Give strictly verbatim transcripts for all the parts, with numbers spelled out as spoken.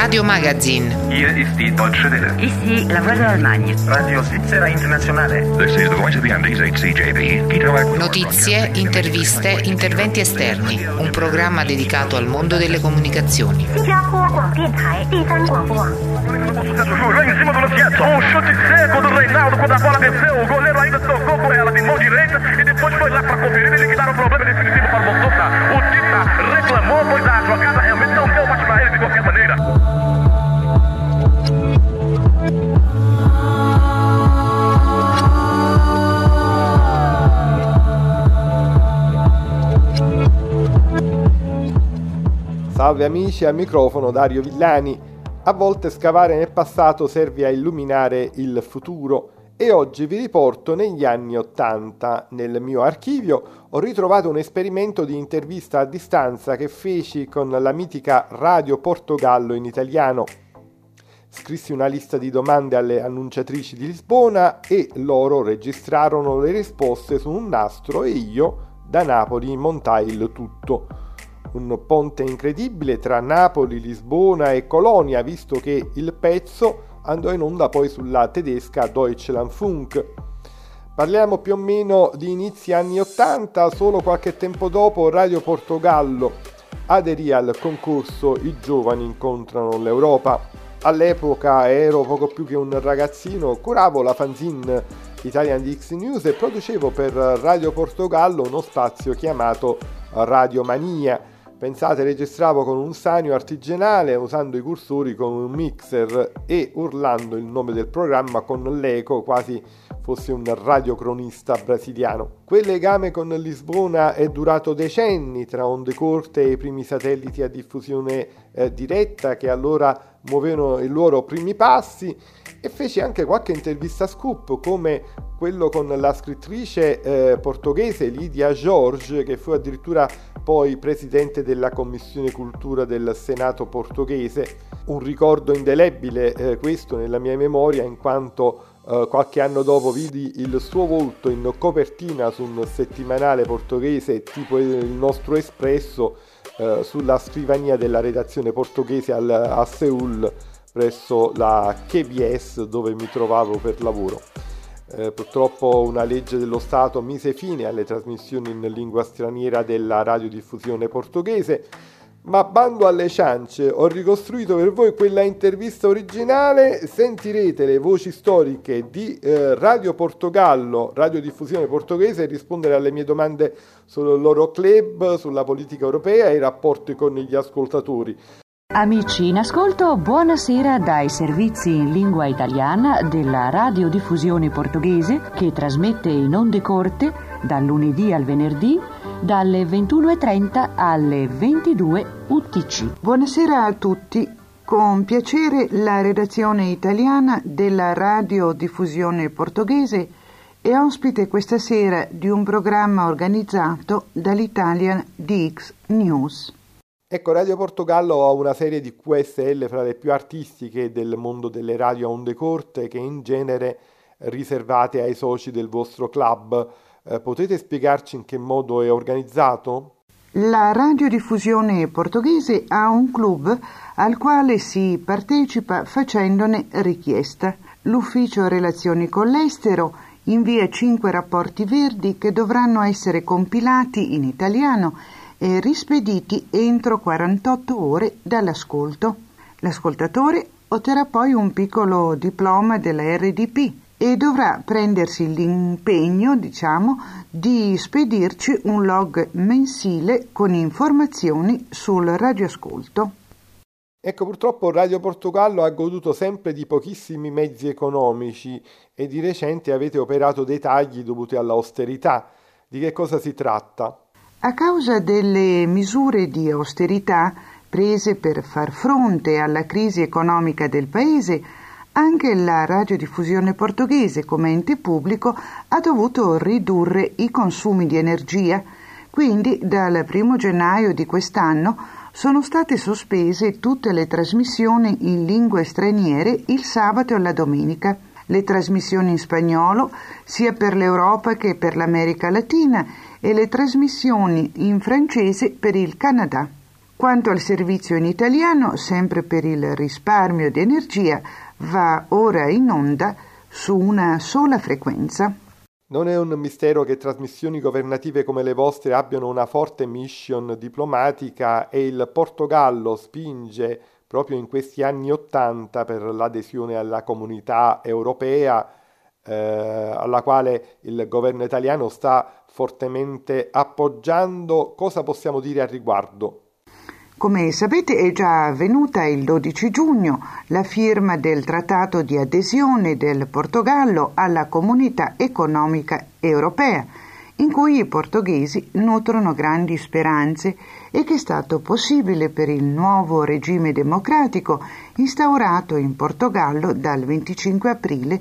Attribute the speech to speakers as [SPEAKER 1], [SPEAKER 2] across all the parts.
[SPEAKER 1] Radio Magazine.
[SPEAKER 2] Hier ist die Deutsche Welle.
[SPEAKER 3] Ici la Voix de l'Allemagne.
[SPEAKER 2] Radio Svizzera Internazionale.
[SPEAKER 4] This is the voice of the Andes, H C J B.
[SPEAKER 1] Notizie, interviste, interventi esterni. Un programma dedicato al mondo delle comunicazioni.
[SPEAKER 5] Em cima do Luciano, um chute seco do Reinaldo quando a bola desceu, o goleiro ainda tocou com ela de mão direita e depois foi lá para conferir e liquidar o problema definitivo para o Montosa. O Tita reclamou, pois a jogada realmente não deu mais para ele de qualquer maneira.
[SPEAKER 6] Salve amici, al microfono Dario Villani. A volte scavare nel passato serve a illuminare il futuro e oggi vi riporto negli anni ottanta. Nel mio archivio ho ritrovato un esperimento di intervista a distanza che feci con la mitica Radio Portogallo in italiano. Scrissi una lista di domande alle annunciatrici di Lisbona e loro registrarono le risposte su un nastro e io da Napoli montai il tutto. Un ponte incredibile tra Napoli, Lisbona e Colonia, visto che il pezzo andò in onda poi sulla tedesca Deutschlandfunk. Parliamo più o meno di inizi anni ottanta, solo qualche tempo dopo Radio Portogallo aderì al concorso I giovani incontrano l'Europa. All'epoca ero poco più che un ragazzino, curavo la fanzine Italian D X News e producevo per Radio Portogallo uno spazio chiamato Radio Mania. Pensate, registravo con un sanio artigianale usando i cursori come un mixer e urlando il nome del programma con l'eco, quasi fossi un radiocronista brasiliano. Quel legame con Lisbona è durato decenni tra onde corte e i primi satelliti a diffusione eh, diretta che allora muovevano i loro primi passi, e feci anche qualche intervista scoop come quello con la scrittrice eh, portoghese Lidia Jorge, che fu addirittura poi presidente della Commissione Cultura del Senato portoghese. Un ricordo indelebile eh, questo nella mia memoria, in quanto eh, qualche anno dopo vidi il suo volto in copertina su un settimanale portoghese tipo il nostro Espresso eh, sulla scrivania della redazione portoghese al, a Seul presso la K B S dove mi trovavo per lavoro. Eh, purtroppo una legge dello Stato mise fine alle trasmissioni in lingua straniera della radiodiffusione portoghese, ma bando alle ciance, ho ricostruito per voi quella intervista originale. Sentirete le voci storiche di eh, Radio Portogallo, radiodiffusione portoghese, e rispondere alle mie domande sul loro club, sulla politica europea e i rapporti con gli ascoltatori.
[SPEAKER 7] Amici in ascolto, buonasera dai servizi in lingua italiana della radiodiffusione portoghese che trasmette in onde corte dal lunedì al venerdì dalle ventuno e trenta alle ventidue U T C.
[SPEAKER 8] Buonasera a tutti, con piacere la redazione italiana della radiodiffusione portoghese è ospite questa sera di un programma organizzato dall'Italian D X News.
[SPEAKER 6] Ecco, Radio Portogallo ha una serie di Q S L fra le più artistiche del mondo delle radio a onde corte, che in genere riservate ai soci del vostro club. Eh, potete spiegarci in che modo è organizzato?
[SPEAKER 8] La radiodiffusione portoghese ha un club al quale si partecipa facendone richiesta. L'ufficio relazioni con l'estero invia cinque rapporti verdi che dovranno essere compilati in italiano e rispediti entro quarantotto ore dall'ascolto. L'ascoltatore otterrà poi un piccolo diploma della R D P e dovrà prendersi l'impegno, diciamo, di spedirci un log mensile con informazioni sul radioascolto.
[SPEAKER 6] Ecco, purtroppo Radio Portogallo ha goduto sempre di pochissimi mezzi economici e di recente avete operato dei tagli dovuti all'austerità. Di che cosa si tratta?
[SPEAKER 8] A causa delle misure di austerità prese per far fronte alla crisi economica del paese, anche la radiodiffusione portoghese come ente pubblico ha dovuto ridurre i consumi di energia, quindi dal primo gennaio di quest'anno sono state sospese tutte le trasmissioni in lingue straniere il sabato e la domenica. Le trasmissioni in spagnolo sia per l'Europa che per l'America Latina e le trasmissioni in francese per il Canada. Quanto al servizio in italiano, sempre per il risparmio di energia, va ora in onda su una sola frequenza.
[SPEAKER 6] Non è un mistero che trasmissioni governative come le vostre abbiano una forte mission diplomatica e il Portogallo spinge proprio in questi anni Ottanta per l'adesione alla comunità europea, eh, alla quale il governo italiano sta fortemente appoggiando. Cosa possiamo dire al riguardo?
[SPEAKER 8] Come sapete è già avvenuta il dodici giugno la firma del trattato di adesione del Portogallo alla Comunità Economica Europea, in cui i portoghesi nutrono grandi speranze e che è stato possibile per il nuovo regime democratico instaurato in Portogallo dal venticinque aprile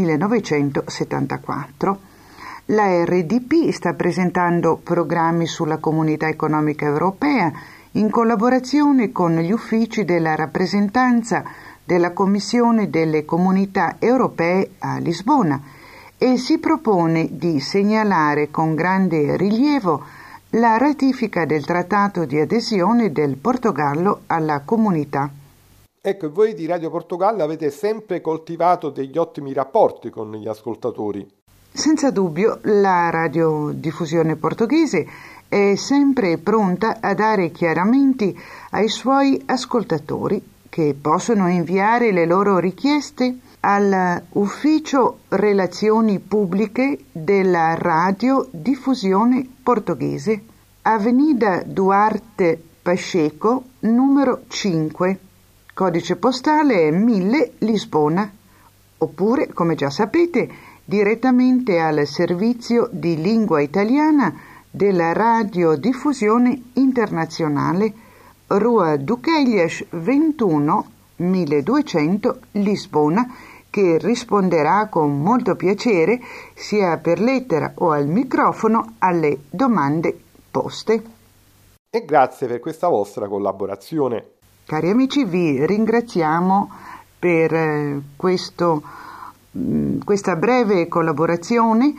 [SPEAKER 8] millenovecentosettantaquattro. La R D P sta presentando programmi sulla Comunità Economica Europea in collaborazione con gli uffici della rappresentanza della Commissione delle Comunità Europee a Lisbona e si propone di segnalare con grande rilievo la ratifica del trattato di adesione del Portogallo alla comunità.
[SPEAKER 6] Ecco, voi di Radio Portogallo avete sempre coltivato degli ottimi rapporti con gli ascoltatori.
[SPEAKER 8] Senza dubbio, la radiodiffusione portoghese è sempre pronta a dare chiarimenti ai suoi ascoltatori, che possono inviare le loro richieste all'Ufficio Relazioni Pubbliche della Radiodiffusione Portoghese, Avenida Duarte Pacheco, numero cinque, codice postale è mille Lisbona, oppure, come già sapete, direttamente al servizio di lingua italiana della Radiodiffusione Internazionale, Rua Duqueiras ventuno, milleduecento, Lisbona, che risponderà con molto piacere, sia per lettera o al microfono, alle domande poste.
[SPEAKER 6] E grazie per questa vostra collaborazione.
[SPEAKER 8] Cari amici, vi ringraziamo per eh, questo, mh, questa breve collaborazione.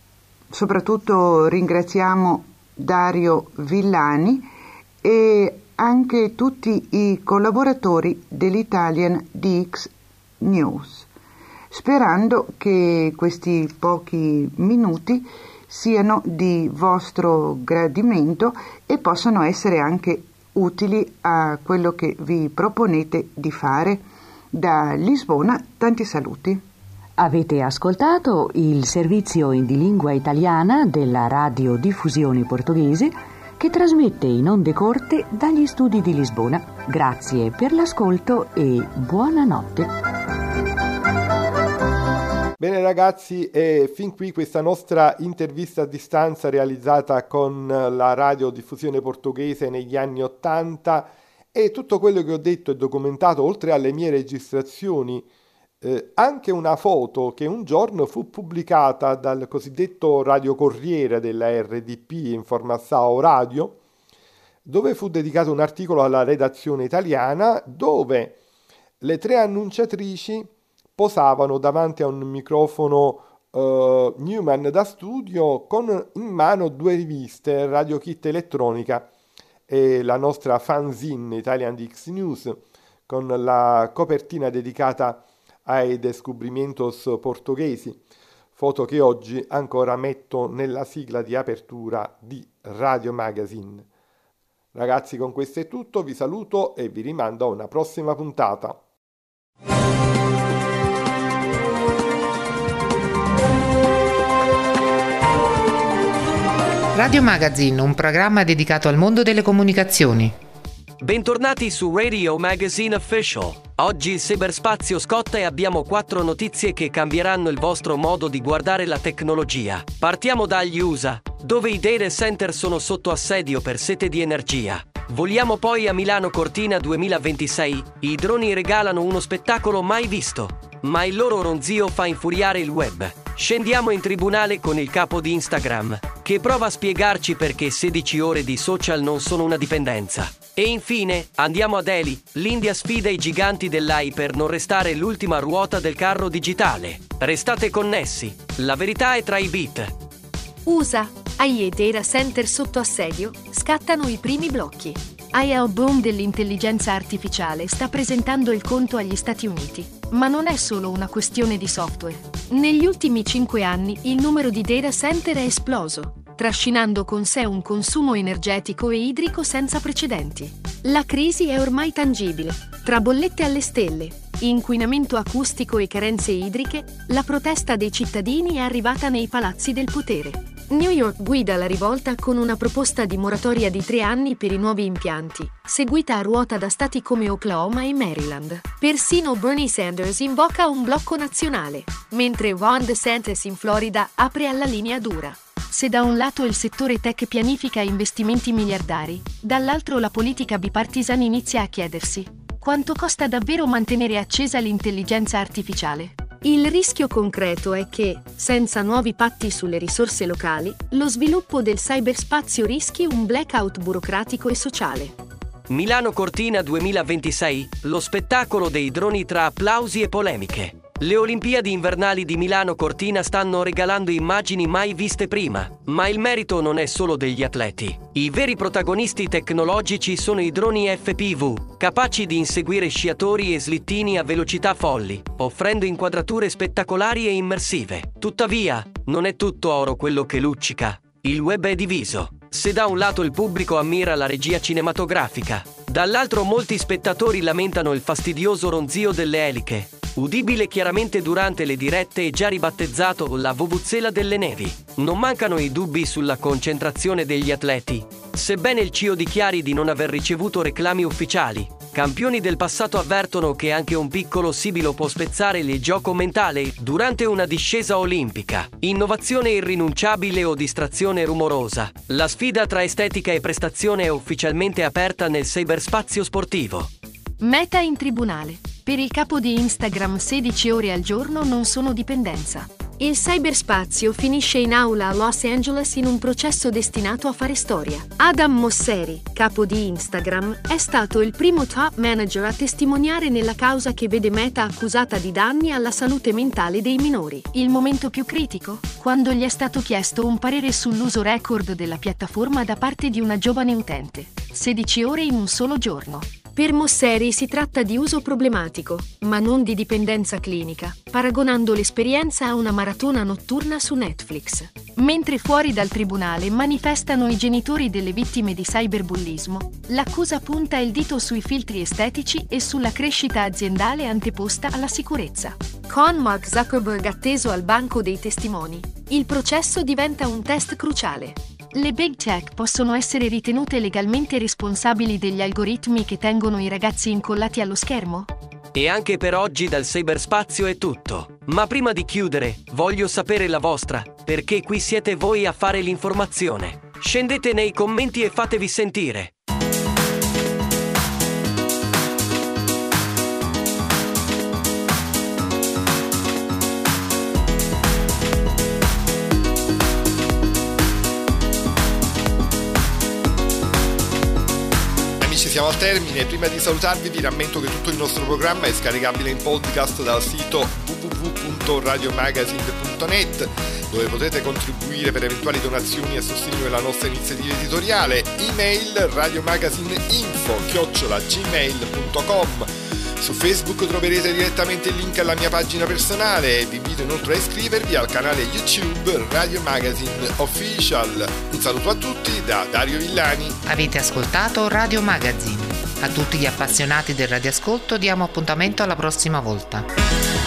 [SPEAKER 8] Soprattutto ringraziamo Dario Villani e anche tutti i collaboratori dell'Italian D X News, sperando che questi pochi minuti siano di vostro gradimento e possano essere anche utili a quello che vi proponete di fare. Da Lisbona, tanti saluti.
[SPEAKER 7] Avete ascoltato il servizio in lingua italiana della Radiodiffusione Portoghese che trasmette in onde corte dagli studi di Lisbona. Grazie per l'ascolto e buonanotte.
[SPEAKER 6] Bene ragazzi, è fin qui questa nostra intervista a distanza realizzata con la Radiodiffusione Portoghese negli anni Ottanta, e tutto quello che ho detto è documentato, oltre alle mie registrazioni, Eh, anche una foto che un giorno fu pubblicata dal cosiddetto Radio Corriere della R D P, Informação Radio, dove fu dedicato un articolo alla redazione italiana, dove le tre annunciatrici posavano davanti a un microfono eh, Newman da studio con in mano due riviste, Radio Kit Elettronica e la nostra fanzine Italian D X News, con la copertina dedicata ai descubrimientos portoghesi, foto che oggi ancora metto nella sigla di apertura di Radio Magazine. Ragazzi, con questo è tutto, vi saluto e vi rimando a una prossima puntata.
[SPEAKER 1] Radio Magazine, un programma dedicato al mondo delle comunicazioni.
[SPEAKER 3] Bentornati su Radio Magazine Official. Oggi il cyberspazio scotta e abbiamo quattro notizie che cambieranno il vostro modo di guardare la tecnologia. Partiamo dagli U S A, dove i data center sono sotto assedio per sete di energia. Voliamo poi a Milano Cortina duemilaventisei. I droni regalano uno spettacolo mai visto, ma il loro ronzio fa infuriare il web. Scendiamo in tribunale con il capo di Instagram, che prova a spiegarci perché sedici ore di social non sono una dipendenza. E infine, andiamo a Delhi. L'India sfida i giganti dell'A I per non restare l'ultima ruota del carro digitale. Restate connessi, la verità è tra i bit.
[SPEAKER 9] U S A, A I e data center sotto assedio, scattano i primi blocchi. A I il boom dell'intelligenza artificiale sta presentando il conto agli Stati Uniti. Ma non è solo una questione di software. Negli ultimi cinque anni il numero di data center è esploso, trascinando con sé un consumo energetico e idrico senza precedenti. La crisi è ormai tangibile. Tra bollette alle stelle, inquinamento acustico e carenze idriche, la protesta dei cittadini è arrivata nei palazzi del potere. New York guida la rivolta con una proposta di moratoria di tre anni per i nuovi impianti, seguita a ruota da stati come Oklahoma e Maryland. Persino Bernie Sanders invoca un blocco nazionale, mentre Ron DeSantis in Florida apre alla linea dura. Se da un lato il settore tech pianifica investimenti miliardari, dall'altro la politica bipartisan inizia a chiedersi: quanto costa davvero mantenere accesa l'intelligenza artificiale? Il rischio concreto è che, senza nuovi patti sulle risorse locali, lo sviluppo del cyberspazio rischi un blackout burocratico e sociale.
[SPEAKER 3] Milano Cortina duemilaventisei, lo spettacolo dei droni tra applausi e polemiche. Le Olimpiadi invernali di Milano Cortina stanno regalando immagini mai viste prima, ma il merito non è solo degli atleti. I veri protagonisti tecnologici sono i droni F P V, capaci di inseguire sciatori e slittini a velocità folli, offrendo inquadrature spettacolari e immersive. Tuttavia, non è tutto oro quello che luccica. Il web è diviso. Se da un lato il pubblico ammira la regia cinematografica, dall'altro molti spettatori lamentano il fastidioso ronzio delle eliche, udibile chiaramente durante le dirette e già ribattezzato la vuvuzela delle nevi. Non mancano i dubbi sulla concentrazione degli atleti. Sebbene il C I O dichiari di non aver ricevuto reclami ufficiali, campioni del passato avvertono che anche un piccolo sibilo può spezzare il gioco mentale durante una discesa olimpica. Innovazione irrinunciabile o distrazione rumorosa. La sfida tra estetica e prestazione è ufficialmente aperta nel cyberspazio sportivo.
[SPEAKER 9] Meta in tribunale. Per il capo di Instagram sedici ore al giorno non sono dipendenza. Il cyberspazio finisce in aula a Los Angeles in un processo destinato a fare storia. Adam Mosseri, capo di Instagram, è stato il primo top manager a testimoniare nella causa che vede Meta accusata di danni alla salute mentale dei minori. Il momento più critico? Quando gli è stato chiesto un parere sull'uso record della piattaforma da parte di una giovane utente. sedici ore in un solo giorno. Per Mosseri si tratta di uso problematico, ma non di dipendenza clinica, paragonando l'esperienza a una maratona notturna su Netflix. Mentre fuori dal tribunale manifestano i genitori delle vittime di cyberbullismo, l'accusa punta il dito sui filtri estetici e sulla crescita aziendale anteposta alla sicurezza. Con Mark Zuckerberg atteso al banco dei testimoni, il processo diventa un test cruciale. Le big tech possono essere ritenute legalmente responsabili degli algoritmi che tengono i ragazzi incollati allo schermo?
[SPEAKER 3] E anche per oggi dal cyberspazio è tutto. Ma prima di chiudere, voglio sapere la vostra, perché qui siete voi a fare l'informazione. Scendete nei commenti e fatevi sentire.
[SPEAKER 6] Siamo al termine. Prima di salutarvi vi rammento che tutto il nostro programma è scaricabile in podcast dal sito w w w punto radio magazine punto net, dove potete contribuire per eventuali donazioni a sostegno della nostra iniziativa editoriale. Email radiomagazineinfo chiocciola gmail punto com. Su Facebook troverete direttamente il link alla mia pagina personale e vi invito inoltre a iscrivervi al canale YouTube Radio Magazine Official. Un saluto a tutti da Dario Villani.
[SPEAKER 1] Avete ascoltato Radio Magazine. A tutti gli appassionati del radioascolto diamo appuntamento alla prossima volta.